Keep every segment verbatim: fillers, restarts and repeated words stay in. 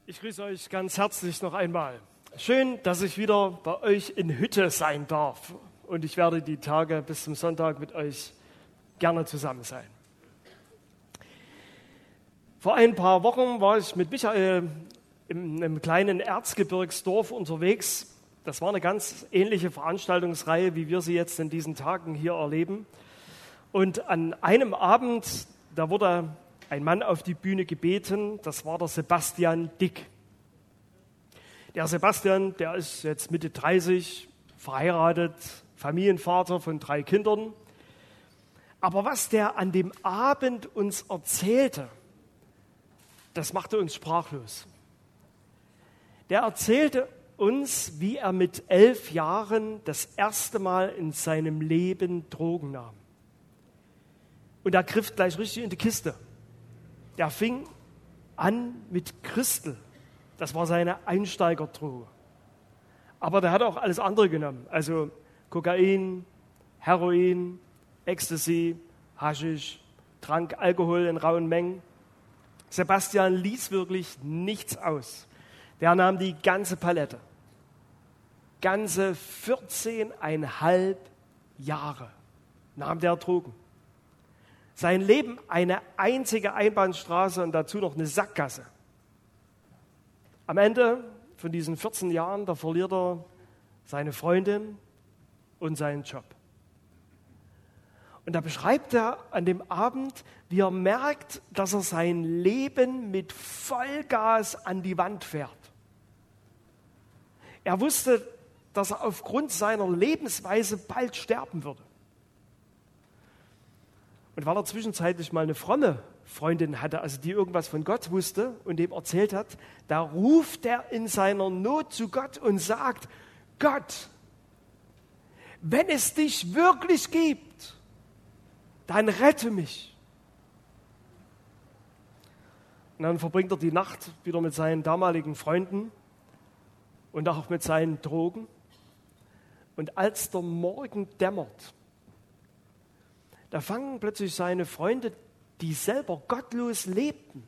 Ich grüße euch ganz herzlich noch einmal. Schön, dass ich wieder bei euch in Hütte sein darf. Und ich werde die Tage bis zum Sonntag mit euch gerne zusammen sein. Vor ein paar Wochen war ich mit Michael in einem kleinen Erzgebirgsdorf unterwegs. Das war eine ganz ähnliche Veranstaltungsreihe, wie wir sie jetzt in diesen Tagen hier erleben. Und an einem Abend, da wurde ein Mann auf die Bühne gebeten, das war der Sebastian Dick. Der Sebastian, der ist jetzt Mitte dreißig, verheiratet, Familienvater von drei Kindern. Aber was der an dem Abend uns erzählte, das machte uns sprachlos. Der erzählte uns, wie er mit elf Jahren das erste Mal in seinem Leben Drogen nahm. Und er griff gleich richtig in die Kiste. Der fing an mit Crystal. Das war seine Einsteigerdroge. Aber der hat auch alles andere genommen. Also Kokain, Heroin, Ecstasy, Haschisch, trank Alkohol in rauen Mengen. Sebastian ließ wirklich nichts aus. Der nahm die ganze Palette. Ganze vierzehneinhalb Jahre nahm der Drogen. Sein Leben eine einzige Einbahnstraße und dazu noch eine Sackgasse. Am Ende von diesen vierzehn Jahren, da verliert er seine Freundin und seinen Job. Und da beschreibt er an dem Abend, wie er merkt, dass er sein Leben mit Vollgas an die Wand fährt. Er wusste, dass er aufgrund seiner Lebensweise bald sterben würde. Und weil er zwischenzeitlich mal eine fromme Freundin hatte, also die irgendwas von Gott wusste und dem erzählt hat, da ruft er in seiner Not zu Gott und sagt: Gott, wenn es dich wirklich gibt, dann rette mich. Und dann verbringt er die Nacht wieder mit seinen damaligen Freunden und auch mit seinen Drogen. Und als der Morgen dämmert, da fangen plötzlich seine Freunde, die selber gottlos lebten,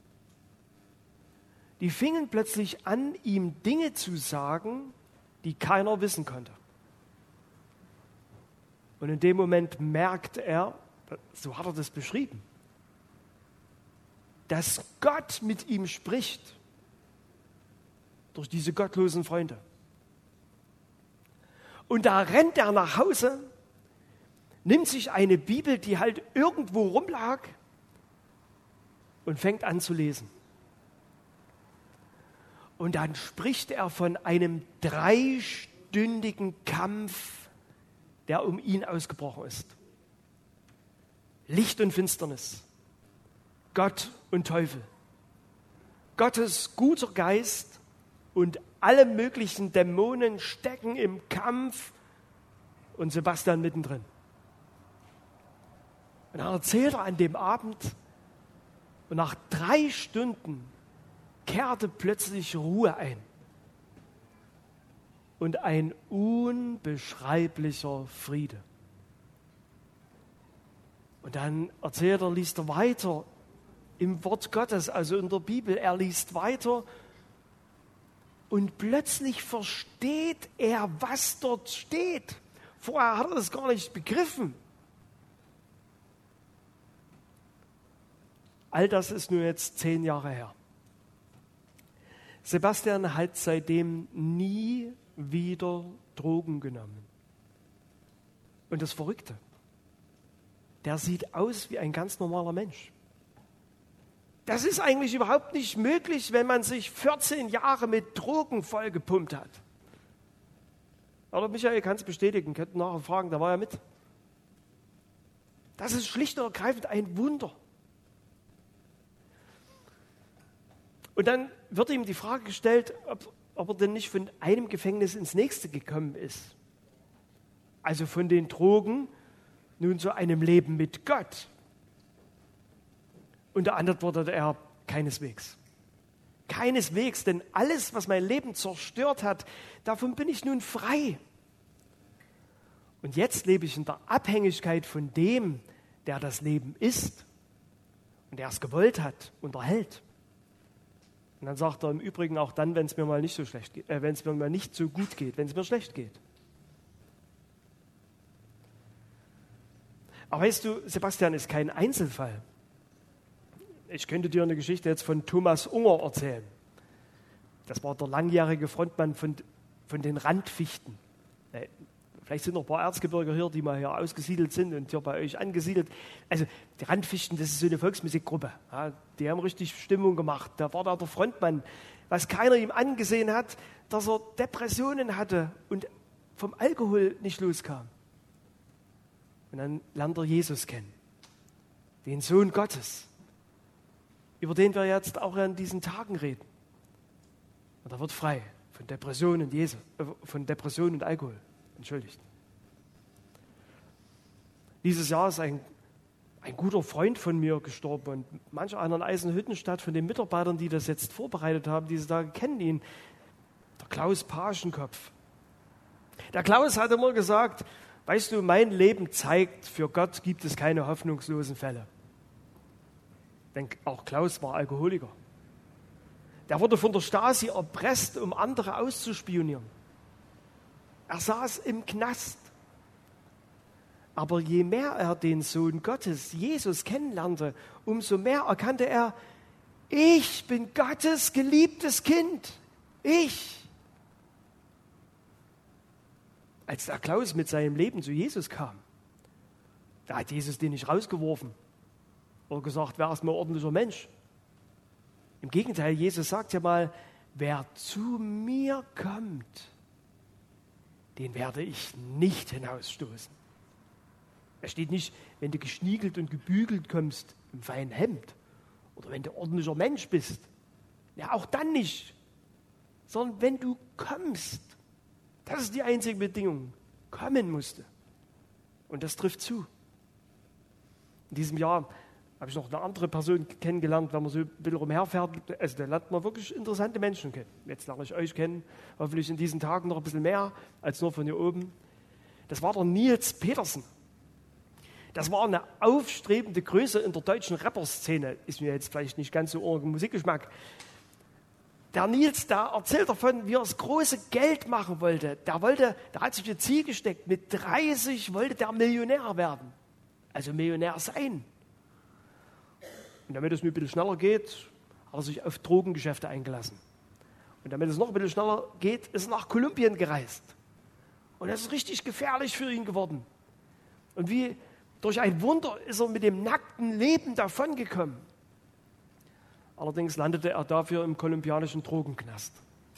die fingen plötzlich an, ihm Dinge zu sagen, die keiner wissen konnte. Und in dem Moment merkt er, so hat er das beschrieben, dass Gott mit ihm spricht durch diese gottlosen Freunde. Und da rennt er nach Hause, nimmt sich eine Bibel, die halt irgendwo rumlag, und fängt an zu lesen. Und dann spricht er von einem dreistündigen Kampf, der um ihn ausgebrochen ist. Licht und Finsternis, Gott und Teufel, Gottes guter Geist und alle möglichen Dämonen stecken im Kampf und Sebastian mittendrin. Und dann erzählt er an dem Abend, und nach drei Stunden kehrte plötzlich Ruhe ein und ein unbeschreiblicher Friede. Und dann erzählt er, liest er weiter im Wort Gottes, also in der Bibel. Er liest weiter und plötzlich versteht er, was dort steht. Vorher hat er das gar nicht begriffen. All das ist nur jetzt zehn Jahre her. Sebastian hat seitdem nie wieder Drogen genommen. Und das Verrückte, der sieht aus wie ein ganz normaler Mensch. Das ist eigentlich überhaupt nicht möglich, wenn man sich vierzehn Jahre mit Drogen vollgepumpt hat. Oder Michael kann es bestätigen, könnten nachher fragen, da war er mit. Das ist schlicht und ergreifend ein Wunder. Und dann wird ihm die Frage gestellt, ob, ob er denn nicht von einem Gefängnis ins nächste gekommen ist. Also von den Drogen nun zu einem Leben mit Gott. Und da antwortete er, keineswegs. Keineswegs, denn alles, was mein Leben zerstört hat, davon bin ich nun frei. Und jetzt lebe ich in der Abhängigkeit von dem, der das Leben ist und der es gewollt hat und erhält. Und dann sagt er im Übrigen auch dann, wenn es mir mal nicht so schlecht geht, äh, wenn es mir mal nicht so gut geht, wenn es mir schlecht geht. Aber weißt du, Sebastian ist kein Einzelfall. Ich könnte dir eine Geschichte jetzt von Thomas Unger erzählen. Das war der langjährige Frontmann von, von den Randfichten. Äh, Vielleicht sind noch ein paar Erzgebirger hier, die mal hier ausgesiedelt sind und hier bei euch angesiedelt. Also die Randfichten, das ist so eine Volksmusikgruppe. Ja, die haben richtig Stimmung gemacht. Da war da der Frontmann. Was keiner ihm angesehen hat, dass er Depressionen hatte und vom Alkohol nicht loskam. Und dann lernt er Jesus kennen, den Sohn Gottes, über den wir jetzt auch an diesen Tagen reden. Und er wird frei von Depressionen und, Jesus, äh, von Depressionen und Alkohol. Entschuldigt. Dieses Jahr ist ein, ein guter Freund von mir gestorben und manche einer in Eisenhüttenstadt von den Mitarbeitern, die das jetzt vorbereitet haben, diese Tage kennen ihn, der Klaus Paschenkopf. Der Klaus hat immer gesagt, weißt du, mein Leben zeigt, für Gott gibt es keine hoffnungslosen Fälle. Denn auch Klaus war Alkoholiker. Der wurde von der Stasi erpresst, um andere auszuspionieren. Er saß im Knast. Aber je mehr er den Sohn Gottes, Jesus, kennenlernte, umso mehr erkannte er, ich bin Gottes geliebtes Kind. Ich. Als der Klaus mit seinem Leben zu Jesus kam, da hat Jesus den nicht rausgeworfen oder gesagt, wer ist mal ein ordentlicher Mensch. Im Gegenteil, Jesus sagt ja mal, wer zu mir kommt, den werde ich nicht hinausstoßen. Es steht nicht, wenn du geschniegelt und gebügelt kommst im feinen Hemd oder wenn du ordentlicher Mensch bist. Ja, auch dann nicht. Sondern wenn du kommst. Das ist die einzige Bedingung. Kommen musste. Und das trifft zu. In diesem Jahr habe ich noch eine andere Person kennengelernt, wenn man so ein bisschen rumherfährt. Also da lernt man wirklich interessante Menschen kennen. Jetzt lerne ich euch kennen, hoffentlich in diesen Tagen noch ein bisschen mehr als nur von hier oben. Das war der Nils Petersen. Das war eine aufstrebende Größe in der deutschen Rapper-Szene. Ist mir jetzt vielleicht nicht ganz so euer Musikgeschmack. Der Nils, der erzählt davon, wie er das große Geld machen wollte. Der wollte, der hat sich ein Ziel gesteckt. Mit dreißig wollte der Millionär werden. Also Millionär sein. Und damit es nur ein bisschen schneller geht, hat er sich auf Drogengeschäfte eingelassen. Und damit es noch ein bisschen schneller geht, ist er nach Kolumbien gereist. Und das ist richtig gefährlich für ihn geworden. Und wie durch ein Wunder ist er mit dem nackten Leben davongekommen. Allerdings landete er dafür im kolumbianischen Drogenknast.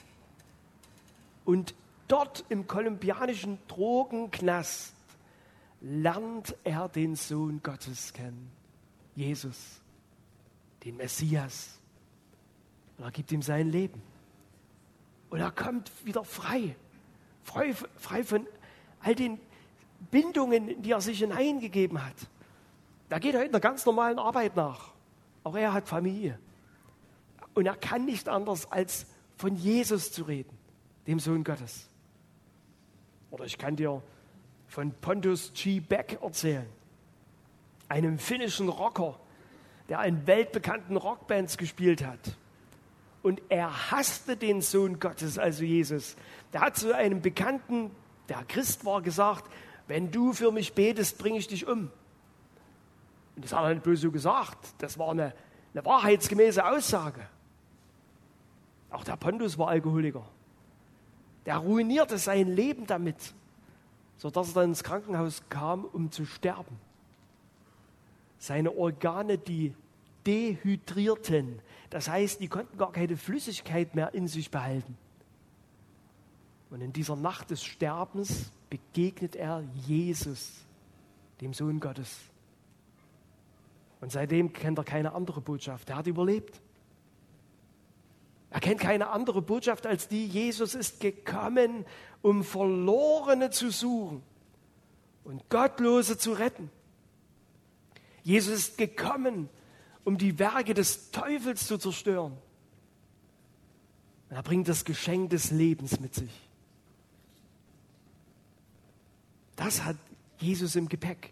Und dort im kolumbianischen Drogenknast lernt er den Sohn Gottes kennen, Jesus, den Messias. Und er gibt ihm sein Leben. Und er kommt wieder frei, frei, frei von all den Bindungen, in die er sich hineingegeben hat. Da geht er heute einer ganz normalen Arbeit nach. Auch er hat Familie. Und er kann nicht anders, als von Jesus zu reden, dem Sohn Gottes. Oder ich kann dir von Pontus G. Beck erzählen, einem finnischen Rocker, der in weltbekannten Rockbands gespielt hat. Und er hasste den Sohn Gottes, also Jesus. Der hat zu einem Bekannten, der Christ war, gesagt, wenn du für mich betest, bringe ich dich um. Und das hat er nicht bloß so gesagt. Das war eine, eine wahrheitsgemäße Aussage. Auch der Pontus war Alkoholiker. Der ruinierte sein Leben damit, sodass er dann ins Krankenhaus kam, um zu sterben. Seine Organe, die dehydrierten. Das heißt, die konnten gar keine Flüssigkeit mehr in sich behalten. Und in dieser Nacht des Sterbens begegnet er Jesus, dem Sohn Gottes. Und seitdem kennt er keine andere Botschaft. Er hat überlebt. Er kennt keine andere Botschaft als die, Jesus ist gekommen, um Verlorene zu suchen und Gottlose zu retten. Jesus ist gekommen, um die Werke des Teufels zu zerstören. Er bringt das Geschenk des Lebens mit sich. Das hat Jesus im Gepäck.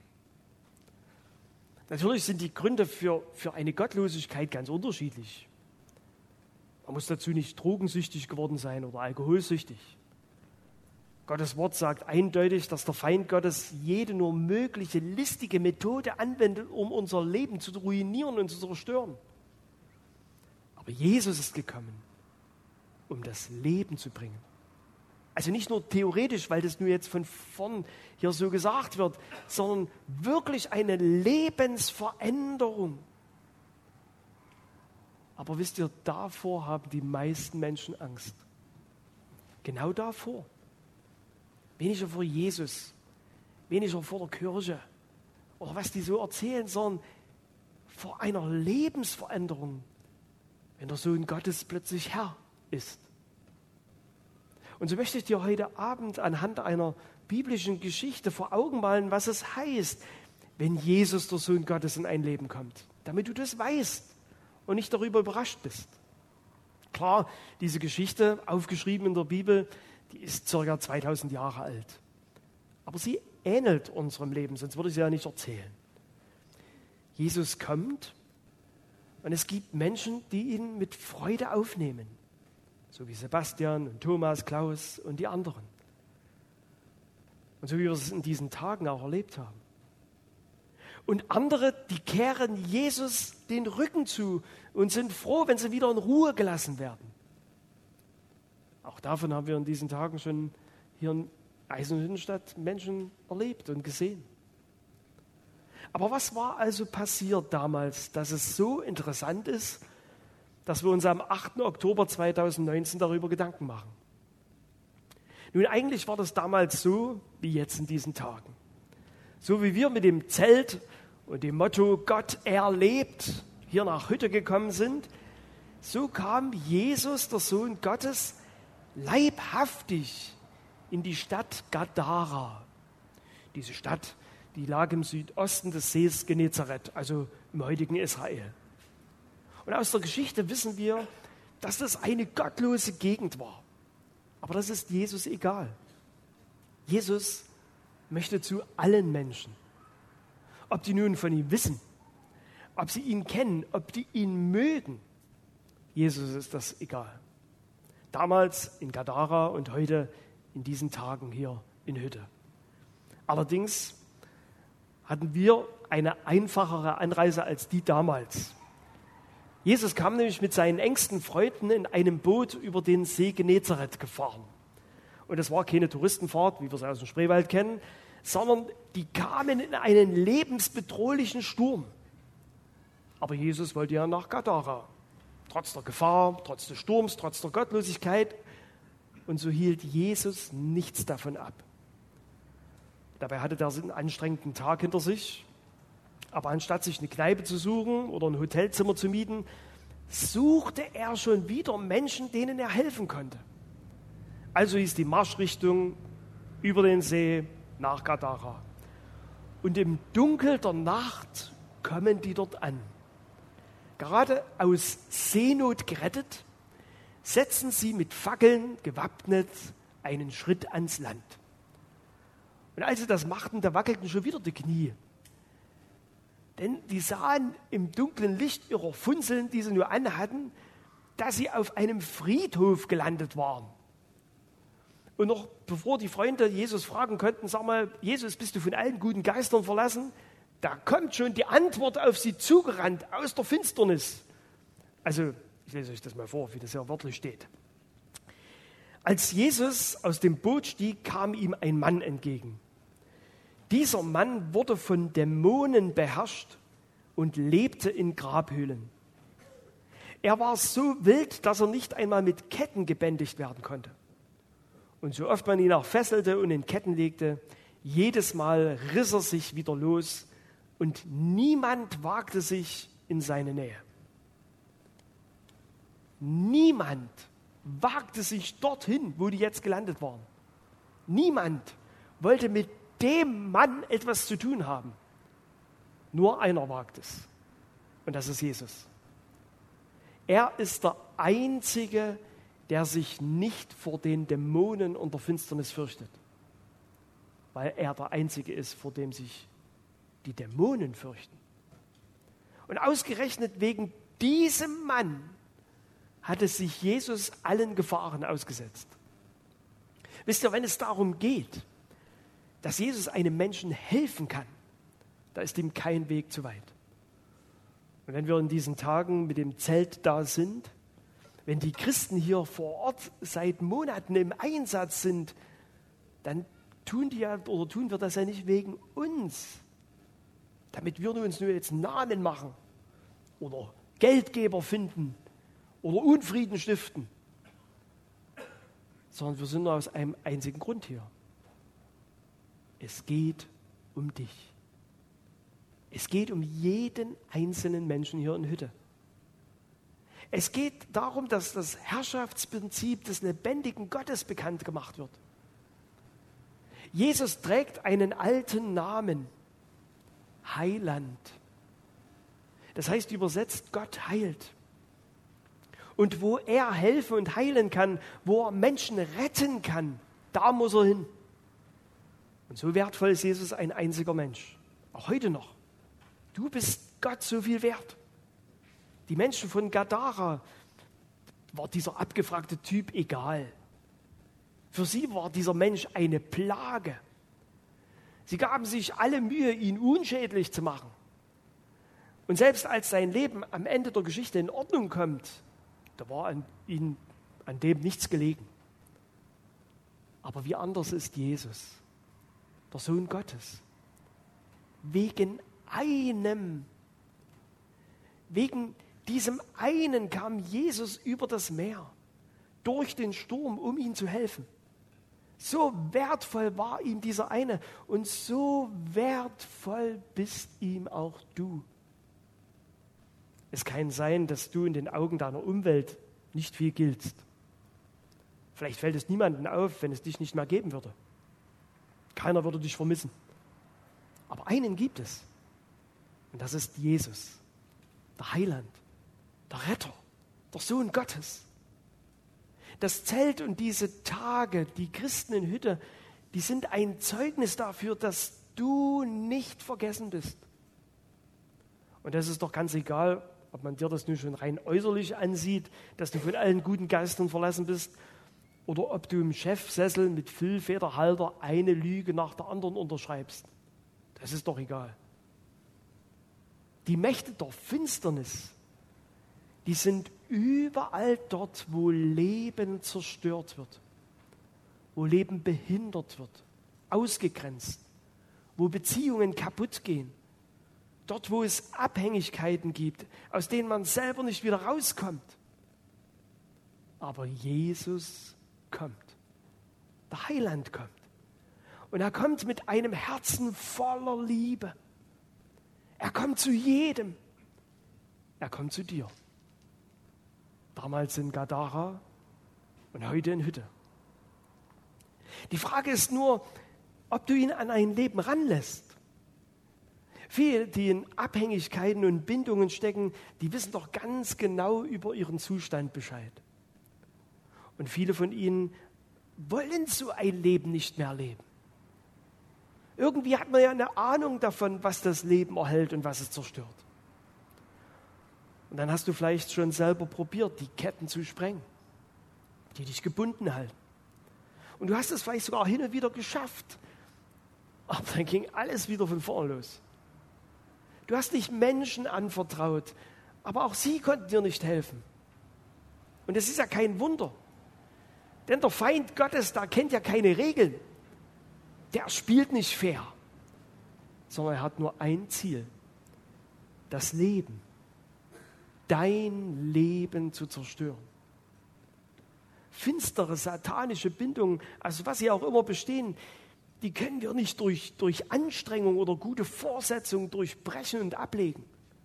Natürlich sind die Gründe für, für eine Gottlosigkeit ganz unterschiedlich. Man muss dazu nicht drogensüchtig geworden sein oder alkoholsüchtig. Gottes Wort sagt eindeutig, dass der Feind Gottes jede nur mögliche listige Methode anwendet, um unser Leben zu ruinieren und zu zerstören. Aber Jesus ist gekommen, um das Leben zu bringen. Also nicht nur theoretisch, weil das nur jetzt von vorn hier so gesagt wird, sondern wirklich eine Lebensveränderung. Aber wisst ihr, davor haben die meisten Menschen Angst. Genau davor. Weniger vor Jesus, weniger vor der Kirche oder was die so erzählen, sondern vor einer Lebensveränderung, wenn der Sohn Gottes plötzlich Herr ist. Und so möchte ich dir heute Abend anhand einer biblischen Geschichte vor Augen malen, was es heißt, wenn Jesus, der Sohn Gottes, in ein Leben kommt, damit du das weißt und nicht darüber überrascht bist. Klar, diese Geschichte, aufgeschrieben in der Bibel, die ist circa zweitausend Jahre alt. Aber sie ähnelt unserem Leben, sonst würde ich sie ja nicht erzählen. Jesus kommt und es gibt Menschen, die ihn mit Freude aufnehmen. So wie Sebastian und Thomas, Klaus und die anderen. Und so wie wir es in diesen Tagen auch erlebt haben. Und andere, die kehren Jesus den Rücken zu und sind froh, wenn sie wieder in Ruhe gelassen werden. Auch davon haben wir in diesen Tagen schon hier in Eisenhüttenstadt Menschen erlebt und gesehen. Aber was war also passiert damals, dass es so interessant ist, dass wir uns am achten Oktober zweitausendneunzehn darüber Gedanken machen? Nun, eigentlich war das damals so wie jetzt in diesen Tagen. So wie wir mit dem Zelt und dem Motto Gott, er lebt, hier nach Hütte gekommen sind, so kam Jesus, der Sohn Gottes, leibhaftig in die Stadt Gadara. Diese Stadt, die lag im Südosten des Sees Genezareth, also im heutigen Israel. Und aus der Geschichte wissen wir, dass das eine gottlose Gegend war. Aber das ist Jesus egal. Jesus möchte zu allen Menschen. Ob die nun von ihm wissen, ob sie ihn kennen, ob die ihn mögen, Jesus ist das egal. Damals in Gadara und heute in diesen Tagen hier in Hütte. Allerdings hatten wir eine einfachere Anreise als die damals. Jesus kam nämlich mit seinen engsten Freunden in einem Boot über den See Genezareth gefahren. Und es war keine Touristenfahrt, wie wir sie aus dem Spreewald kennen, sondern die kamen in einen lebensbedrohlichen Sturm. Aber Jesus wollte ja nach Gadara. Trotz der Gefahr, trotz des Sturms, trotz der Gottlosigkeit. Und so hielt Jesus nichts davon ab. Dabei hatte er einen anstrengenden Tag hinter sich. Aber anstatt sich eine Kneipe zu suchen oder ein Hotelzimmer zu mieten, suchte er schon wieder Menschen, denen er helfen konnte. Also hieß die Marschrichtung über den See nach Gadara. Und im Dunkel der Nacht kommen die dort an. Gerade aus Seenot gerettet, setzen sie mit Fackeln gewappnet einen Schritt ans Land. Und als sie das machten, da wackelten schon wieder die Knie. Denn die sahen im dunklen Licht ihrer Funzeln, die sie nur anhatten, dass sie auf einem Friedhof gelandet waren. Und noch bevor die Freunde Jesus fragen konnten, sag mal, Jesus, bist du von allen guten Geistern verlassen? Da kommt schon die Antwort auf sie zugerannt, aus der Finsternis. Also, ich lese euch das mal vor, wie das ja wörtlich steht. Als Jesus aus dem Boot stieg, kam ihm ein Mann entgegen. Dieser Mann wurde von Dämonen beherrscht und lebte in Grabhöhlen. Er war so wild, dass er nicht einmal mit Ketten gebändigt werden konnte. Und so oft man ihn auch fesselte und in Ketten legte, jedes Mal riss er sich wieder los und niemand wagte sich in seine Nähe. Niemand wagte sich dorthin, wo die jetzt gelandet waren. Niemand wollte mit dem Mann etwas zu tun haben. Nur einer wagt es. Und das ist Jesus. Er ist der Einzige, der sich nicht vor den Dämonen und der Finsternis fürchtet. Weil er der Einzige ist, vor dem sich die Dämonen fürchten. Und ausgerechnet wegen diesem Mann hatte sich Jesus allen Gefahren ausgesetzt. Wisst ihr, wenn es darum geht, dass Jesus einem Menschen helfen kann, da ist ihm kein Weg zu weit. Und wenn wir in diesen Tagen mit dem Zelt da sind, wenn die Christen hier vor Ort seit Monaten im Einsatz sind, dann tun die ja, oder tun wir das ja nicht wegen uns, damit wir uns nur jetzt Namen machen oder Geldgeber finden oder Unfrieden stiften, sondern wir sind nur aus einem einzigen Grund hier. Es geht um dich. Es geht um jeden einzelnen Menschen hier in Hütte. Es geht darum, dass das Herrschaftsprinzip des lebendigen Gottes bekannt gemacht wird. Jesus trägt einen alten Namen, Heiland. Das heißt übersetzt, Gott heilt. Und wo er helfen und heilen kann, wo er Menschen retten kann, da muss er hin. Und so wertvoll ist Jesus ein einziger Mensch. Auch heute noch. Du bist Gott so viel wert. Die Menschen von Gadara war dieser abgefragte Typ egal. Für sie war dieser Mensch eine Plage. Sie gaben sich alle Mühe, ihn unschädlich zu machen. Und selbst als sein Leben am Ende der Geschichte in Ordnung kommt, da war an ihnen an dem nichts gelegen. Aber wie anders ist Jesus, der Sohn Gottes. Wegen einem, wegen diesem einen kam Jesus über das Meer, durch den Sturm, um ihm zu helfen. So wertvoll war ihm dieser eine und so wertvoll bist ihm auch du. Es kann sein, dass du in den Augen deiner Umwelt nicht viel giltst. Vielleicht fällt es niemandem auf, wenn es dich nicht mehr geben würde. Keiner würde dich vermissen. Aber einen gibt es. Und das ist Jesus, der Heiland, der Retter, der Sohn Gottes. Das Zelt und diese Tage, die Christen in Hütte, die sind ein Zeugnis dafür, dass du nicht vergessen bist. Und das ist doch ganz egal, ob man dir das nun schon rein äußerlich ansieht, dass du von allen guten Geistern verlassen bist, oder ob du im Chefsessel mit Füllfederhalter eine Lüge nach der anderen unterschreibst. Das ist doch egal. Die Mächte der Finsternis, die sind überall dort, wo Leben zerstört wird, wo Leben behindert wird, ausgegrenzt, wo Beziehungen kaputt gehen, dort, wo es Abhängigkeiten gibt, aus denen man selber nicht wieder rauskommt. Aber Jesus kommt, der Heiland kommt. Und er kommt mit einem Herzen voller Liebe. Er kommt zu jedem. Er kommt zu dir. Damals in Gadara und heute in Hütte. Die Frage ist nur, ob du ihn an ein Leben ranlässt. Viele, die in Abhängigkeiten und Bindungen stecken, die wissen doch ganz genau über ihren Zustand Bescheid. Und viele von ihnen wollen so ein Leben nicht mehr leben. Irgendwie hat man ja eine Ahnung davon, was das Leben erhält und was es zerstört. Und dann hast du vielleicht schon selber probiert, die Ketten zu sprengen, die dich gebunden halten. Und du hast es vielleicht sogar hin und wieder geschafft. Aber dann ging alles wieder von vorn los. Du hast dich Menschen anvertraut, aber auch sie konnten dir nicht helfen. Und es ist ja kein Wunder. Denn der Feind Gottes, der kennt ja keine Regeln. Der spielt nicht fair, sondern er hat nur ein Ziel: das Leben, dein Leben zu zerstören. Finstere, satanische Bindungen, also was sie auch immer bestehen, die können wir nicht durch, durch Anstrengung oder gute Vorsetzung durchbrechen und ablegen.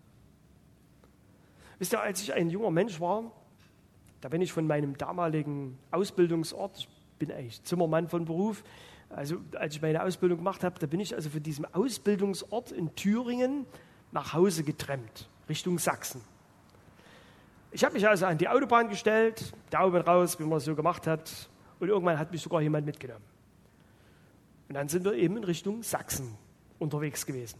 Wisst ihr, als ich ein junger Mensch war, da bin ich von meinem damaligen Ausbildungsort, ich bin eigentlich Zimmermann von Beruf, also als ich meine Ausbildung gemacht habe, da bin ich also von diesem Ausbildungsort in Thüringen nach Hause getrennt, Richtung Sachsen. Ich habe mich also an die Autobahn gestellt, Daumen raus, wie man es so gemacht hat, und irgendwann hat mich sogar jemand mitgenommen. Und dann sind wir eben in Richtung Sachsen unterwegs gewesen.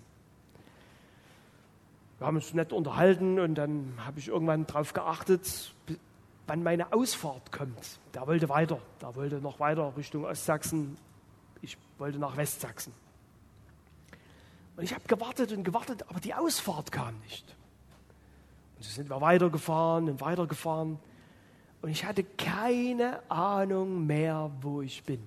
Wir haben uns nett unterhalten und dann habe ich irgendwann darauf geachtet, wann meine Ausfahrt kommt. Der wollte weiter, der wollte noch weiter Richtung Ostsachsen. Ich wollte nach Westsachsen. Und ich habe gewartet und gewartet, aber die Ausfahrt kam nicht. Und so sind wir weitergefahren und weitergefahren. Und ich hatte keine Ahnung mehr, wo ich bin.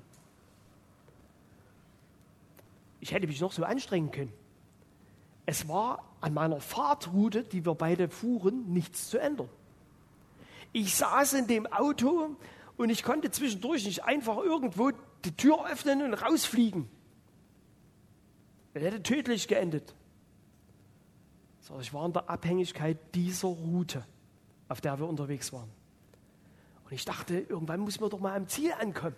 Ich hätte mich noch so anstrengen können. Es war an meiner Fahrtroute, die wir beide fuhren, nichts zu ändern. Ich saß in dem Auto und ich konnte zwischendurch nicht einfach irgendwo die Tür öffnen und rausfliegen. Das hätte tödlich geendet. So, ich war in der Abhängigkeit dieser Route, auf der wir unterwegs waren. Und ich dachte, irgendwann muss man doch mal am Ziel ankommen.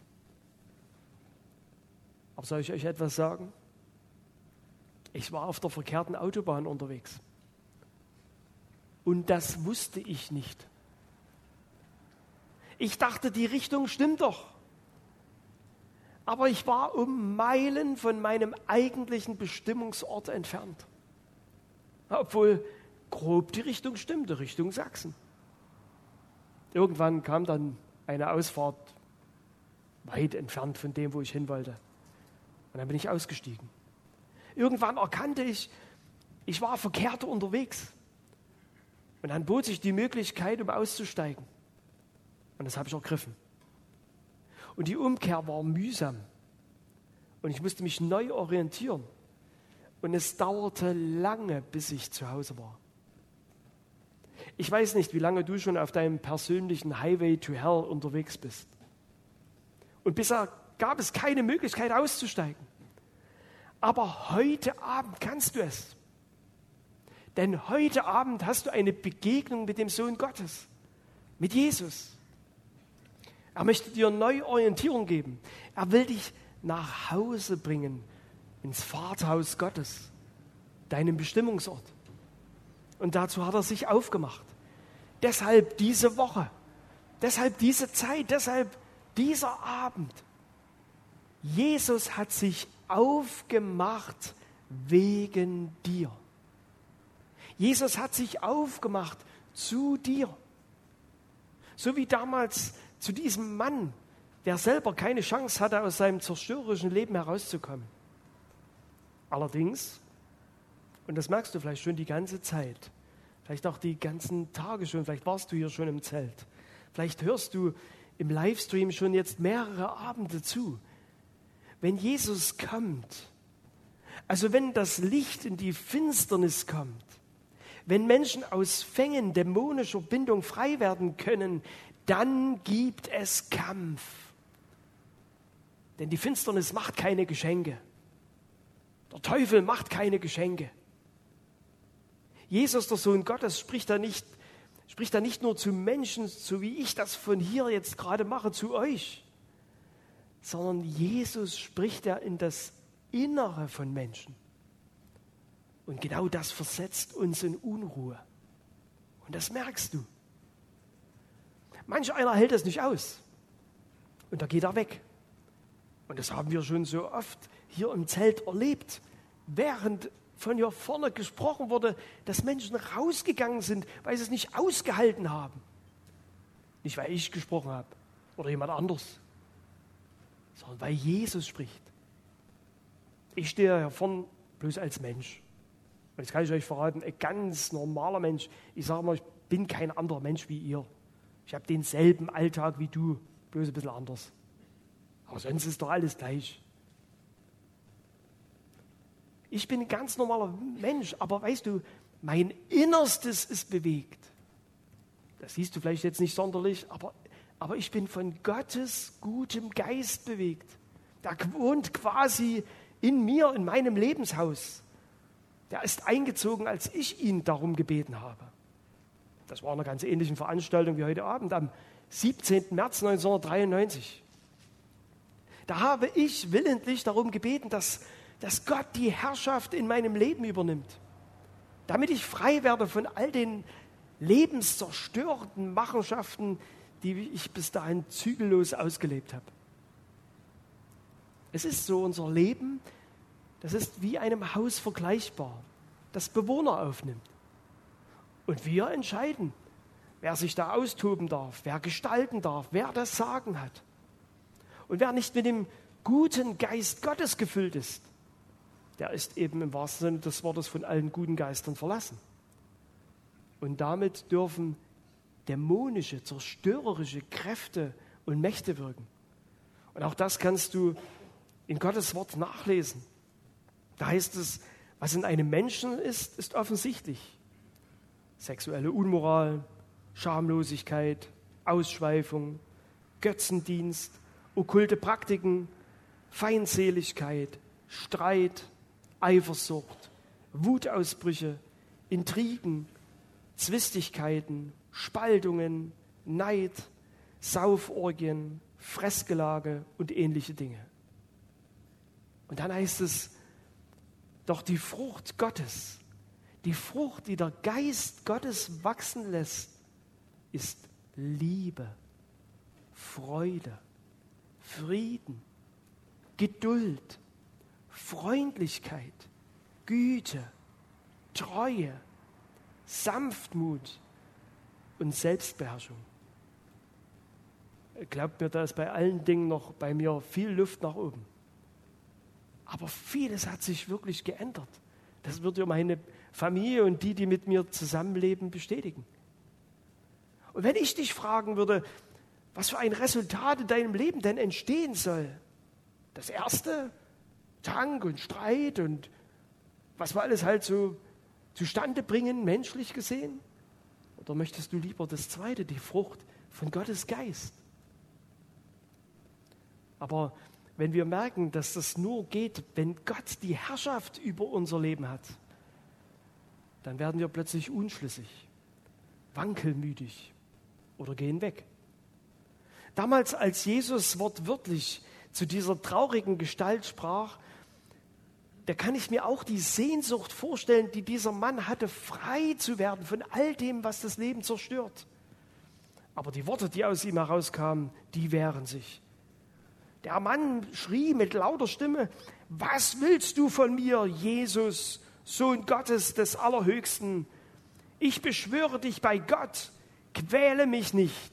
Aber soll ich euch etwas sagen? Ich war auf der verkehrten Autobahn unterwegs. Und das wusste ich nicht. Ich dachte, die Richtung stimmt doch. Aber ich war um Meilen von meinem eigentlichen Bestimmungsort entfernt. Obwohl grob die Richtung stimmte, Richtung Sachsen. Irgendwann kam dann eine Ausfahrt weit entfernt von dem, wo ich hin wollte. Und dann bin ich ausgestiegen. Irgendwann erkannte ich, ich war verkehrt unterwegs. Und dann bot sich die Möglichkeit, um auszusteigen. Und das habe ich ergriffen. Und die Umkehr war mühsam. Und ich musste mich neu orientieren. Und es dauerte lange, bis ich zu Hause war. Ich weiß nicht, wie lange du schon auf deinem persönlichen Highway to Hell unterwegs bist. Und bisher gab es keine Möglichkeit auszusteigen. Aber heute Abend kannst du es. Denn heute Abend hast du eine Begegnung mit dem Sohn Gottes, mit Jesus. Er möchte dir neue Orientierung geben. Er will dich nach Hause bringen, ins Vaterhaus Gottes, deinem Bestimmungsort. Und dazu hat er sich aufgemacht. Deshalb diese Woche, deshalb diese Zeit, deshalb dieser Abend. Jesus hat sich aufgemacht wegen dir. Jesus hat sich aufgemacht zu dir. So wie damals zu diesem Mann, der selber keine Chance hatte, aus seinem zerstörerischen Leben herauszukommen. Allerdings, und das merkst du vielleicht schon die ganze Zeit, vielleicht auch die ganzen Tage schon, vielleicht warst du hier schon im Zelt, vielleicht hörst du im Livestream schon jetzt mehrere Abende zu. Wenn Jesus kommt, also wenn das Licht in die Finsternis kommt, wenn Menschen aus Fängen dämonischer Bindung frei werden können, dann gibt es Kampf. Denn die Finsternis macht keine Geschenke. Der Teufel macht keine Geschenke. Jesus, der Sohn Gottes, spricht da nicht, spricht da nicht nur zu Menschen, so wie ich das von hier jetzt gerade mache, zu euch, sondern Jesus spricht ja in das Innere von Menschen. Und genau das versetzt uns in Unruhe. Und das merkst du. Manch einer hält das nicht aus. Und da geht er weg. Und das haben wir schon so oft hier im Zelt erlebt. Während von hier vorne gesprochen wurde, dass Menschen rausgegangen sind, weil sie es nicht ausgehalten haben. Nicht, weil ich gesprochen habe oder jemand anders, sondern weil Jesus spricht. Ich stehe hier vorne bloß als Mensch. Und jetzt kann ich euch verraten, ein ganz normaler Mensch. Ich sage mal, ich bin kein anderer Mensch wie ihr. Ich habe denselben Alltag wie du, bloß ein bisschen anders. Aber sonst ist doch alles gleich. Ich bin ein ganz normaler Mensch, aber weißt du, mein Innerstes ist bewegt. Das siehst du vielleicht jetzt nicht sonderlich, aber, aber ich bin von Gottes gutem Geist bewegt. Der wohnt quasi in mir, in meinem Lebenshaus. Der ist eingezogen, als ich ihn darum gebeten habe. Das war eine ganz ähnliche Veranstaltung wie heute Abend, am siebzehnten März neunzehnhundertdreiundneunzig. Da habe ich willentlich darum gebeten, dass, dass Gott die Herrschaft in meinem Leben übernimmt, damit ich frei werde von all den lebenszerstörenden Machenschaften, die ich bis dahin zügellos ausgelebt habe. Es ist so, unser Leben, das ist wie einem Haus vergleichbar, das Bewohner aufnimmt. Und wir entscheiden, wer sich da austoben darf, wer gestalten darf, wer das Sagen hat. Und wer nicht mit dem guten Geist Gottes gefüllt ist, der ist eben im wahrsten Sinne des Wortes von allen guten Geistern verlassen. Und damit dürfen dämonische, zerstörerische Kräfte und Mächte wirken. Und auch das kannst du in Gottes Wort nachlesen. Da heißt es, was in einem Menschen ist, ist offensichtlich. Sexuelle Unmoral, Schamlosigkeit, Ausschweifung, Götzendienst, okkulte Praktiken, Feindseligkeit, Streit, Eifersucht, Wutausbrüche, Intrigen, Zwistigkeiten, Spaltungen, Neid, Sauforgien, Fressgelage und ähnliche Dinge. Und dann heißt es, doch die Frucht Gottes, die Frucht, die der Geist Gottes wachsen lässt, ist Liebe, Freude, Frieden, Geduld, Freundlichkeit, Güte, Treue, Sanftmut und Selbstbeherrschung. Glaubt mir, da ist bei allen Dingen noch bei mir viel Luft nach oben. Aber vieles hat sich wirklich geändert. Das wird ja meine Familie und die, die mit mir zusammenleben, bestätigen. Und wenn ich dich fragen würde, was für ein Resultat in deinem Leben denn entstehen soll, das erste, Zank und Streit und was wir alles halt so zustande bringen, menschlich gesehen? Oder möchtest du lieber das zweite, die Frucht von Gottes Geist? Aber wenn wir merken, dass das nur geht, wenn Gott die Herrschaft über unser Leben hat, dann werden wir plötzlich unschlüssig, wankelmütig oder gehen weg. Damals, als Jesus wortwörtlich zu dieser traurigen Gestalt sprach, da kann ich mir auch die Sehnsucht vorstellen, die dieser Mann hatte, frei zu werden von all dem, was das Leben zerstört. Aber die Worte, die aus ihm herauskamen, die wehren sich. Der Mann schrie mit lauter Stimme, was willst du von mir, Jesus, Sohn Gottes des Allerhöchsten? Ich beschwöre dich bei Gott, quäle mich nicht.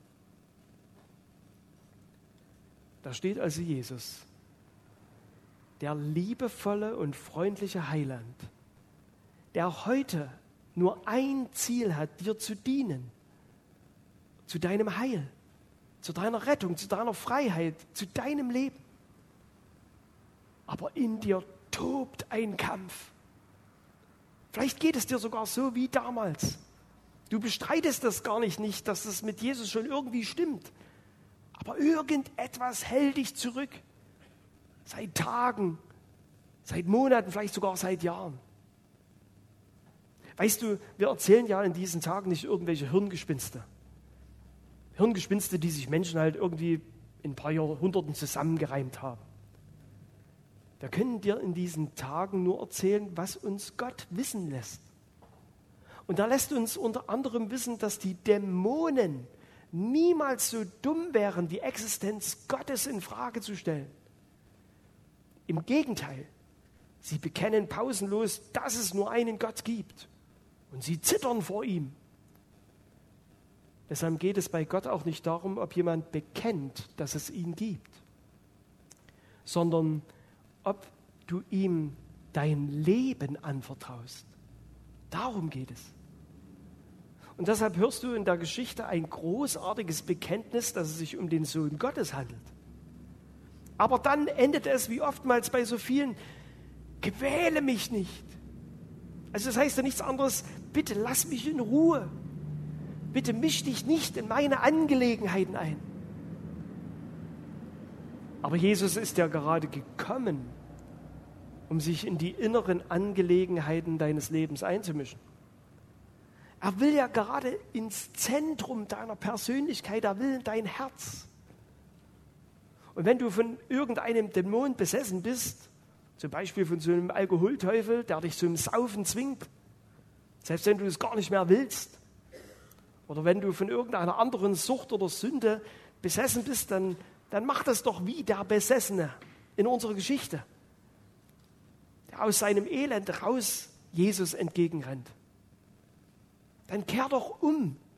Da steht also Jesus, der liebevolle und freundliche Heiland, der heute nur ein Ziel hat, dir zu dienen, zu deinem Heil, zu deiner Rettung, zu deiner Freiheit, zu deinem Leben. Aber in dir tobt ein Kampf. Vielleicht geht es dir sogar so wie damals. Du bestreitest das gar nicht, nicht, dass es mit Jesus schon irgendwie stimmt. Aber irgendetwas hält dich zurück. Seit Tagen, seit Monaten, vielleicht sogar seit Jahren. Weißt du, wir erzählen ja in diesen Tagen nicht irgendwelche Hirngespinste. Hirngespinste, die sich Menschen halt irgendwie in ein paar Jahrhunderten zusammengereimt haben. Wir können dir in diesen Tagen nur erzählen, was uns Gott wissen lässt. Und da lässt uns unter anderem wissen, dass die Dämonen niemals so dumm wären, die Existenz Gottes in Frage zu stellen. Im Gegenteil, sie bekennen pausenlos, dass es nur einen Gott gibt. Und sie zittern vor ihm. Deshalb geht es bei Gott auch nicht darum, ob jemand bekennt, dass es ihn gibt, sondern ob du ihm dein Leben anvertraust. Darum geht es. Und deshalb hörst du in der Geschichte ein großartiges Bekenntnis, dass es sich um den Sohn Gottes handelt. Aber dann endet es, wie oftmals bei so vielen, quäle mich nicht. Also das heißt ja nichts anderes, bitte lass mich in Ruhe. Bitte misch dich nicht in meine Angelegenheiten ein. Aber Jesus ist ja gerade gekommen, um sich in die inneren Angelegenheiten deines Lebens einzumischen. Er will ja gerade ins Zentrum deiner Persönlichkeit, er will in dein Herz. Und wenn du von irgendeinem Dämon besessen bist, zum Beispiel von so einem Alkoholteufel, der dich zum Saufen zwingt, selbst wenn du es gar nicht mehr willst, oder wenn du von irgendeiner anderen Sucht oder Sünde besessen bist, dann, dann mach das doch wie der Besessene in unserer Geschichte, der aus seinem Elend raus Jesus entgegenrennt. Dann kehr doch um.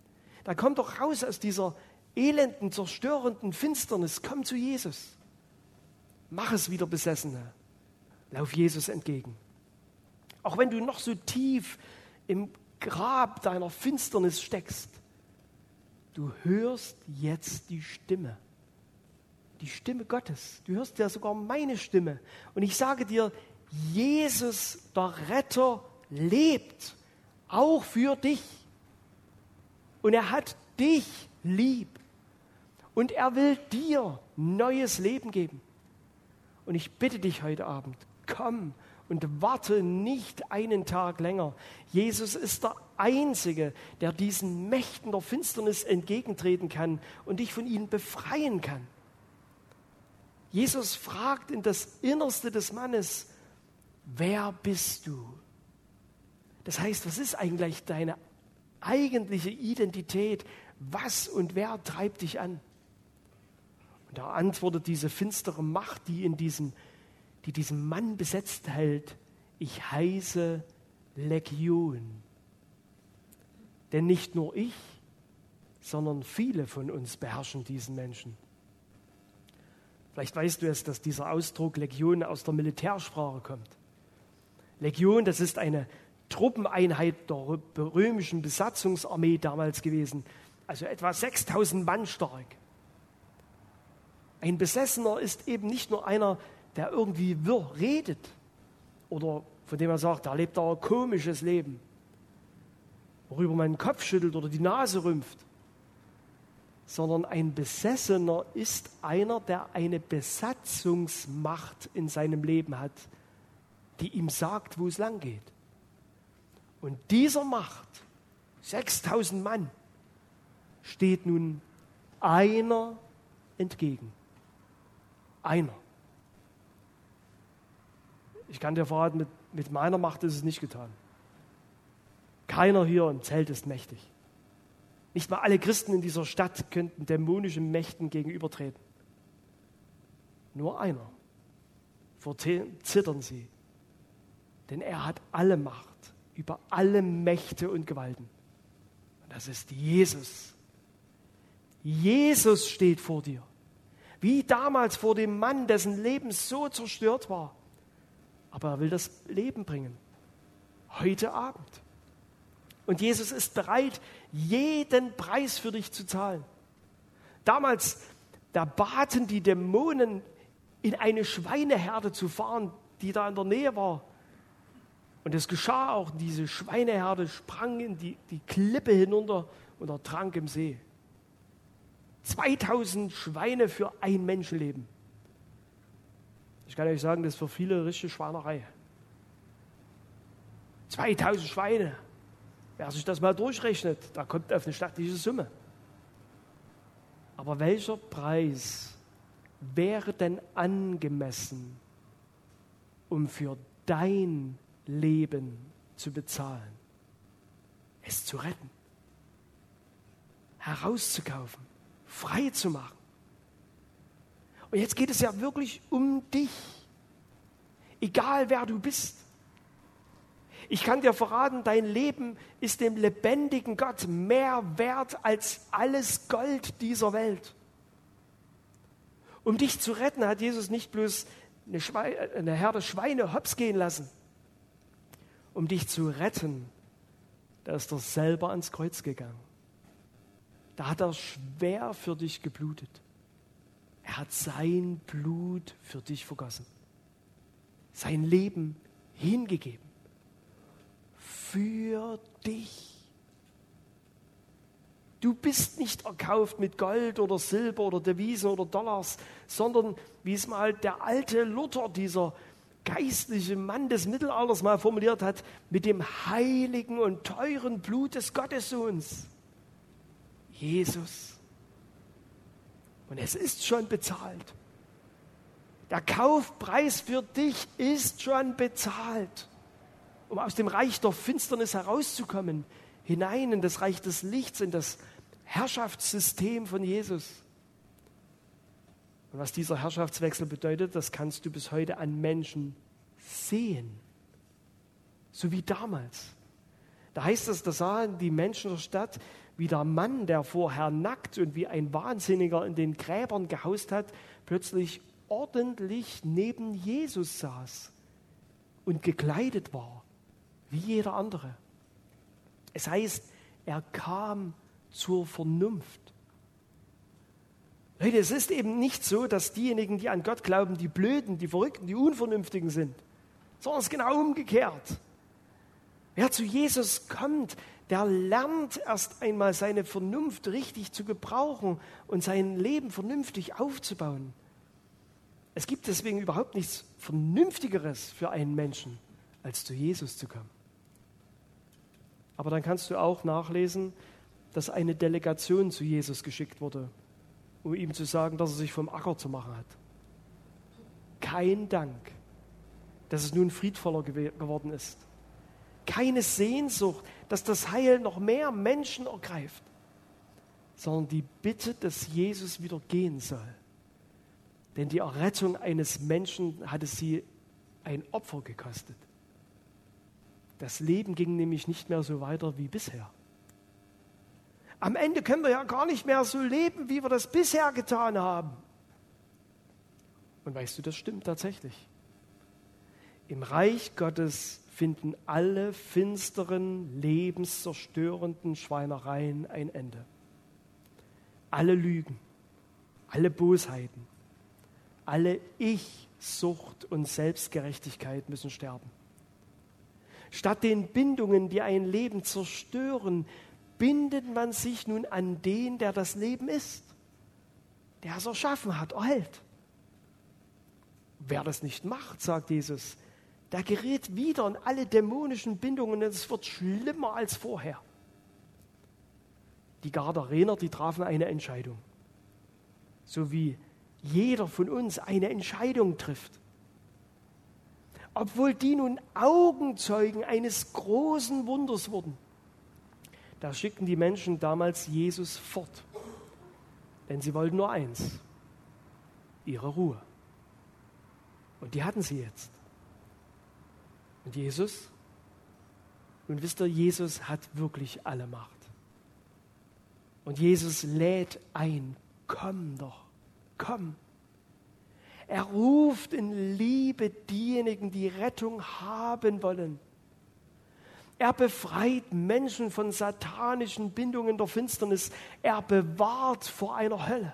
Da komm doch raus aus dieser elenden, zerstörenden Finsternis. Komm zu Jesus. Mach es wieder, Besessene. Lauf Jesus entgegen. Auch wenn du noch so tief im Grab deiner Finsternis steckst, du hörst jetzt die Stimme. Die Stimme Gottes. Du hörst ja sogar meine Stimme. Und ich sage dir, Jesus, der Retter, lebt. Auch für dich. Und er hat dich lieb. Und er will dir neues Leben geben. Und ich bitte dich heute Abend, komm und warte nicht einen Tag länger. Jesus ist der Einzige, der diesen Mächten der Finsternis entgegentreten kann und dich von ihnen befreien kann. Jesus fragt in das Innerste des Mannes, wer bist du? Das heißt, was ist eigentlich deine eigentliche Identität? Was und wer treibt dich an? Und da antwortet diese finstere Macht, die in diesem, die diesen Mann besetzt hält, ich heiße Legion. Denn nicht nur ich, sondern viele von uns beherrschen diesen Menschen. Vielleicht weißt du es, dass dieser Ausdruck Legion aus der Militärsprache kommt. Legion, das ist eine Truppeneinheit der römischen Besatzungsarmee damals gewesen, also etwa sechstausend Mann stark. Ein Besessener ist eben nicht nur einer, der irgendwie wirr redet oder von dem man sagt, da lebt er ein komisches Leben, worüber man den Kopf schüttelt oder die Nase rümpft, sondern ein Besessener ist einer, der eine Besatzungsmacht in seinem Leben hat, die ihm sagt, wo es lang geht. Und dieser Macht, sechstausend Mann, steht nun einer entgegen. Einer. Ich kann dir verraten, mit, mit meiner Macht ist es nicht getan. Keiner hier im Zelt ist mächtig. Nicht mal alle Christen in dieser Stadt könnten dämonischen Mächten gegenübertreten. Nur einer. Vor dem zittern sie. Denn er hat alle Macht über alle Mächte und Gewalten. Und das ist Jesus. Jesus steht vor dir. Wie damals vor dem Mann, dessen Leben so zerstört war. Aber er will das Leben bringen. Heute Abend. Und Jesus ist bereit, jeden Preis für dich zu zahlen. Damals, da baten die Dämonen, in eine Schweineherde zu fahren, die da in der Nähe war. Und es geschah auch, diese Schweineherde sprang in die, die Klippe hinunter und ertrank im See. zweitausend Schweine für ein Menschenleben. Ich kann euch sagen, das ist für viele richtige Schweinerei. zweitausend Schweine. Wer sich das mal durchrechnet, da kommt auf eine stattliche Summe. Aber welcher Preis wäre denn angemessen, um für dein Leben zu bezahlen? Es zu retten, herauszukaufen, frei zu machen. Und jetzt geht es ja wirklich um dich. Egal wer du bist. Ich kann dir verraten, dein Leben ist dem lebendigen Gott mehr wert als alles Gold dieser Welt. Um dich zu retten, hat Jesus nicht bloß eine, Schweine, eine Herde Schweine hops gehen lassen. Um dich zu retten, da ist er selber ans Kreuz gegangen. Da hat er schwer für dich geblutet. Er hat sein Blut für dich vergossen. Sein Leben hingegeben. Für dich. Du bist nicht erkauft mit Gold oder Silber oder Devisen oder Dollars, sondern, wie es mal der alte Luther, dieser geistliche Mann des Mittelalters mal formuliert hat, mit dem heiligen und teuren Blut des Gottessohns. Jesus. Und es ist schon bezahlt. Der Kaufpreis für dich ist schon bezahlt, um aus dem Reich der Finsternis herauszukommen, hinein in das Reich des Lichts, in das Herrschaftssystem von Jesus. Und was dieser Herrschaftswechsel bedeutet, das kannst du bis heute an Menschen sehen. So wie damals. Da heißt es, da sahen die Menschen der Stadt, wie der Mann, der vorher nackt und wie ein Wahnsinniger in den Gräbern gehaust hat, plötzlich ordentlich neben Jesus saß und gekleidet war, wie jeder andere. Es heißt, er kam zur Vernunft. Leute, es ist eben nicht so, dass diejenigen, die an Gott glauben, die Blöden, die Verrückten, die Unvernünftigen sind, sondern es ist genau umgekehrt. Wer zu Jesus kommt, der lernt erst einmal seine Vernunft richtig zu gebrauchen und sein Leben vernünftig aufzubauen. Es gibt deswegen überhaupt nichts Vernünftigeres für einen Menschen, als zu Jesus zu kommen. Aber dann kannst du auch nachlesen, dass eine Delegation zu Jesus geschickt wurde, um ihm zu sagen, dass er sich vom Acker zu machen hat. Kein Dank, dass es nun friedvoller gew- geworden ist. Keine Sehnsucht, dass das Heil noch mehr Menschen ergreift, sondern die Bitte, dass Jesus wieder gehen soll. Denn die Errettung eines Menschen hatte sie ein Opfer gekostet. Das Leben ging nämlich nicht mehr so weiter wie bisher. Am Ende können wir ja gar nicht mehr so leben, wie wir das bisher getan haben. Und weißt du, das stimmt tatsächlich. Im Reich Gottes finden alle finsteren, lebenszerstörenden Schweinereien ein Ende. Alle Lügen, alle Bosheiten, alle Ich-Sucht und Selbstgerechtigkeit müssen sterben. Statt den Bindungen, die ein Leben zerstören, bindet man sich nun an den, der das Leben ist, der es erschaffen hat, erhält. Wer das nicht macht, sagt Jesus, der gerät wieder in alle dämonischen Bindungen und es wird schlimmer als vorher. Die Gadarener, die trafen eine Entscheidung. So wie jeder von uns eine Entscheidung trifft. Obwohl die nun Augenzeugen eines großen Wunders wurden, da schickten die Menschen damals Jesus fort. Denn sie wollten nur eins, ihre Ruhe. Und die hatten sie jetzt. Und Jesus? Nun wisst ihr, Jesus hat wirklich alle Macht. Und Jesus lädt ein, komm doch, komm. Er ruft in Liebe diejenigen, die Rettung haben wollen. Er befreit Menschen von satanischen Bindungen der Finsternis. Er bewahrt vor einer Hölle.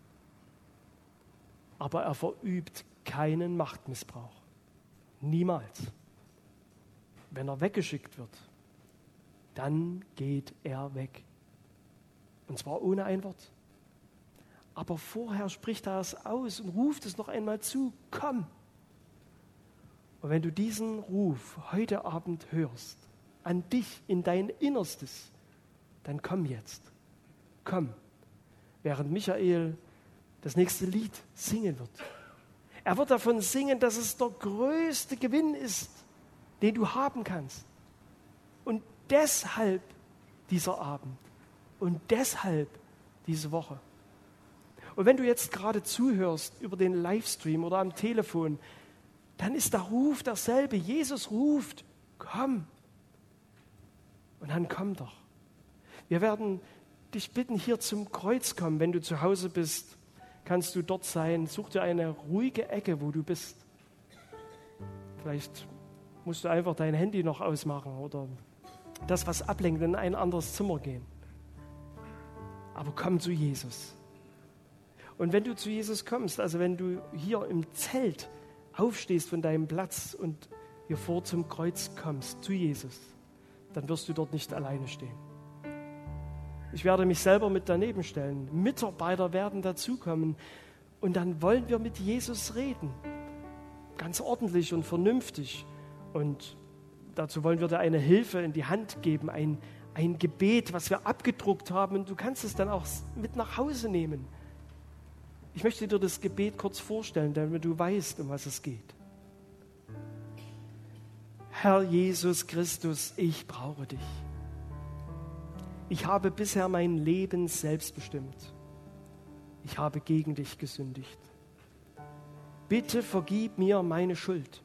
Aber er verübt keinen Machtmissbrauch. Niemals. Wenn er weggeschickt wird, dann geht er weg. Und zwar ohne ein Wort. Aber vorher spricht er es aus und ruft es noch einmal zu. Komm. Und wenn du diesen Ruf heute Abend hörst, an dich, in dein Innerstes, dann komm jetzt. Komm. Während Michael das nächste Lied singen wird. Er wird davon singen, dass es der größte Gewinn ist, den du haben kannst. Und deshalb dieser Abend und deshalb diese Woche. Und wenn du jetzt gerade zuhörst über den Livestream oder am Telefon, dann ist der Ruf derselbe. Jesus ruft, komm. Und dann komm doch. Wir werden dich bitten, hier zum Kreuz kommen. Wenn du zu Hause bist, kannst du dort sein. Such dir eine ruhige Ecke, wo du bist. Vielleicht musst du einfach dein Handy noch ausmachen oder das, was ablenkt, in ein anderes Zimmer gehen. Aber komm zu Jesus. Und wenn du zu Jesus kommst, also wenn du hier im Zelt aufstehst von deinem Platz und hier vor zum Kreuz kommst, zu Jesus, dann wirst du dort nicht alleine stehen. Ich werde mich selber mit daneben stellen. Mitarbeiter werden dazukommen und dann wollen wir mit Jesus reden. Ganz ordentlich und vernünftig. Und dazu wollen wir dir eine Hilfe in die Hand geben, ein, ein Gebet, was wir abgedruckt haben. Und du kannst es dann auch mit nach Hause nehmen. Ich möchte dir das Gebet kurz vorstellen, damit du weißt, um was es geht. Herr Jesus Christus, ich brauche dich. Ich habe bisher mein Leben selbst bestimmt. Ich habe gegen dich gesündigt. Bitte vergib mir meine Schuld.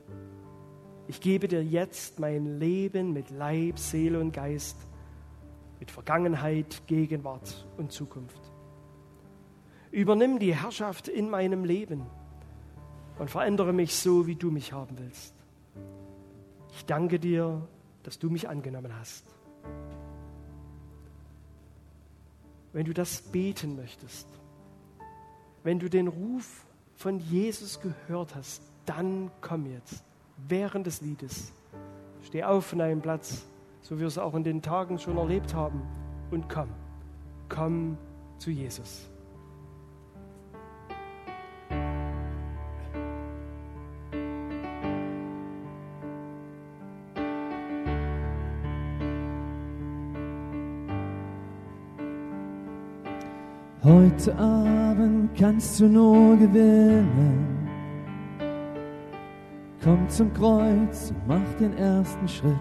Ich gebe dir jetzt mein Leben mit Leib, Seele und Geist mit Vergangenheit, Gegenwart und Zukunft. Übernimm die Herrschaft in meinem Leben und verändere mich so, wie du mich haben willst. Ich danke dir, dass du mich angenommen hast. Wenn du das beten möchtest, wenn du den Ruf von Jesus gehört hast, dann komm jetzt, während des Liedes. Steh auf von deinem Platz, so wie wir es auch in den Tagen schon erlebt haben, und komm, komm zu Jesus. Heute Abend kannst du nur gewinnen. Komm zum Kreuz und mach den ersten Schritt.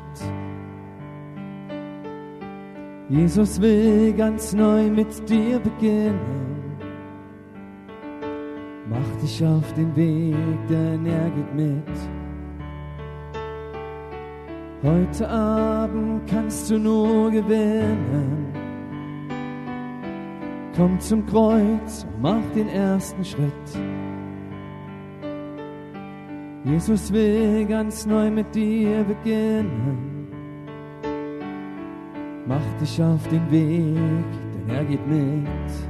Jesus will ganz neu mit dir beginnen. Mach dich auf den Weg, denn er geht mit. Heute Abend kannst du nur gewinnen. Komm zum Kreuz und mach den ersten Schritt. Jesus will ganz neu mit dir beginnen. Mach dich auf den Weg, denn er geht mit.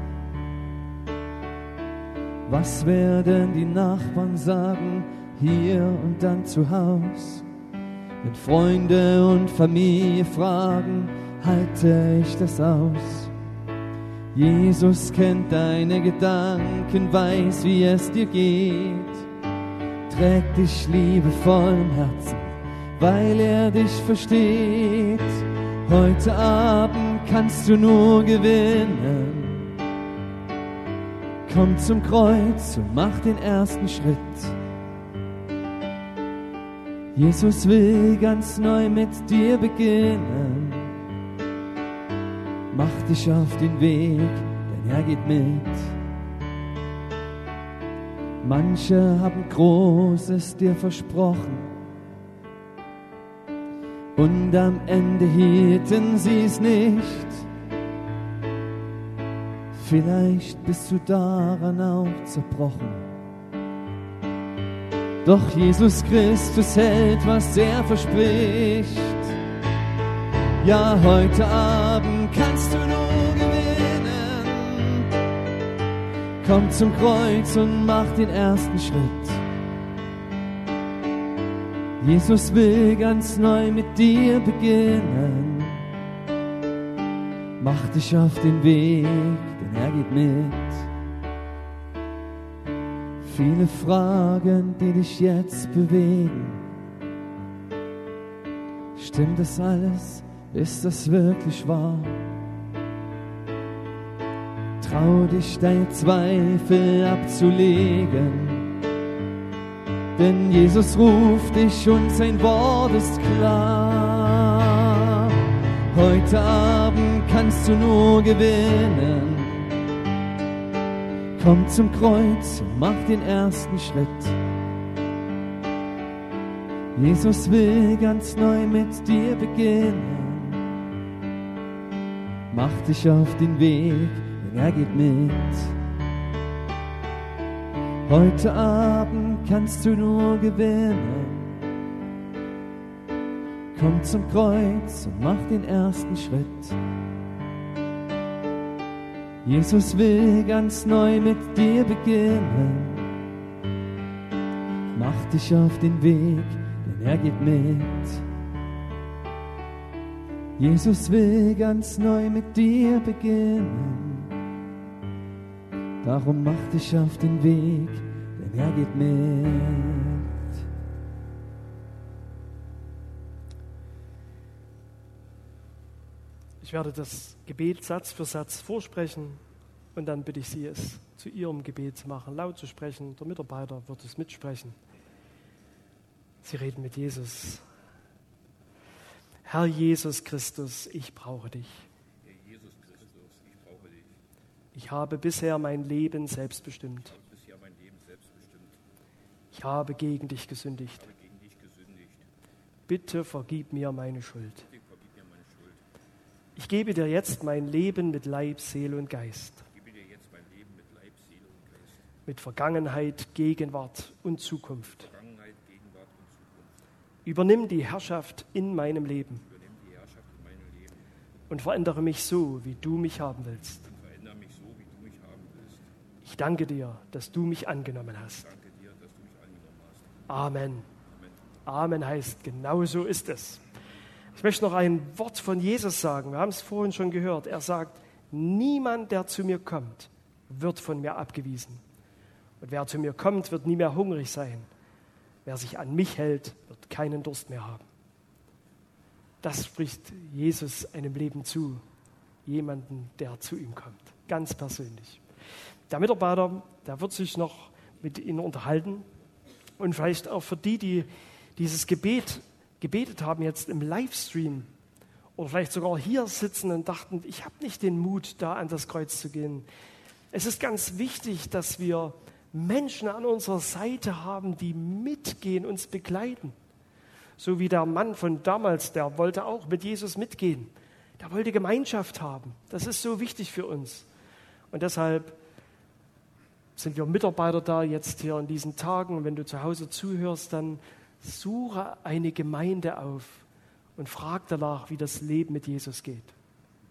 Was werden die Nachbarn sagen, hier und dann zu Haus? Wenn Freunde und Familie fragen, halte ich das aus? Jesus kennt deine Gedanken, weiß, wie es dir geht, trägt dich liebevoll im Herzen, weil er dich versteht. Heute Abend kannst du nur gewinnen. Komm zum Kreuz und mach den ersten Schritt. Jesus will ganz neu mit dir beginnen. Mach dich auf den Weg, denn er geht mit. Manche haben Großes dir versprochen und am Ende hielten sie es nicht. Vielleicht bist du daran auch zerbrochen. Doch Jesus Christus hält, was er verspricht. Ja, heute Abend kannst du nur gewinnen. Komm zum Kreuz und mach den ersten Schritt. Jesus will ganz neu mit dir beginnen. Mach dich auf den Weg, denn er geht mit. Viele Fragen, die dich jetzt bewegen. Stimmt das alles? Ist das wirklich wahr? Trau dich, deine Zweifel abzulegen, denn Jesus ruft dich und sein Wort ist klar. Heute Abend kannst du nur gewinnen. Komm zum Kreuz und mach den ersten Schritt. Jesus will ganz neu mit dir beginnen. Mach dich auf den Weg, denn er geht mit. Heute Abend kannst du nur gewinnen. Komm zum Kreuz und mach den ersten Schritt. Jesus will ganz neu mit dir beginnen. Mach dich auf den Weg, denn er geht mit. Jesus will ganz neu mit dir beginnen. Darum mach dich auf den Weg, denn er geht mit. Ich werde das Gebet Satz für Satz vorsprechen und dann bitte ich Sie, es zu Ihrem Gebet zu machen, laut zu sprechen. Der Mitarbeiter wird es mitsprechen. Sie reden mit Jesus. Herr Jesus Christus, ich brauche dich. Herr Jesus Christus, ich brauche dich. Ich habe bisher mein Leben selbst bestimmt. Ich habe bisher mein Leben selbst bestimmt. Ich habe gegen dich gesündigt. Ich habe gegen dich gesündigt. Bitte vergib mir meine Schuld. Bitte vergib mir meine Schuld. Ich gebe dir jetzt mein Leben mit Leib, Seele und Geist, Ich gebe dir jetzt mein Leben mit Leib, Seele und Geist, mit Vergangenheit, Gegenwart und Zukunft. Vergangenheit, Gegenwart und Zukunft. Übernimm die Herrschaft in meinem Leben Übernimm die Herrschaft in meinem Leben und verändere mich so, wie du mich haben willst. und verändere mich so, wie du mich haben willst. Ich danke dir, dass du mich angenommen hast. Danke dir, dass du mich angenommen hast. Amen. Amen. Amen heißt, genau so ist es. Ich möchte noch ein Wort von Jesus sagen. Wir haben es vorhin schon gehört. Er sagt, niemand, der zu mir kommt, wird von mir abgewiesen. Und wer zu mir kommt, wird nie mehr hungrig sein. Wer sich an mich hält, wird keinen Durst mehr haben. Das spricht Jesus einem Leben zu. Jemanden, der zu ihm kommt. Ganz persönlich. Der Mitarbeiter, der wird sich noch mit Ihnen unterhalten. Und vielleicht auch für die, die dieses Gebet gebetet haben jetzt im Livestream oder vielleicht sogar hier sitzen und dachten, ich habe nicht den Mut, da an das Kreuz zu gehen. Es ist ganz wichtig, dass wir Menschen an unserer Seite haben, die mitgehen, uns begleiten. So wie der Mann von damals, der wollte auch mit Jesus mitgehen. Der wollte Gemeinschaft haben. Das ist so wichtig für uns. Und deshalb sind wir Mitarbeiter da jetzt hier in diesen Tagen. Und wenn du zu Hause zuhörst, dann suche eine Gemeinde auf und frag danach, wie das Leben mit Jesus geht.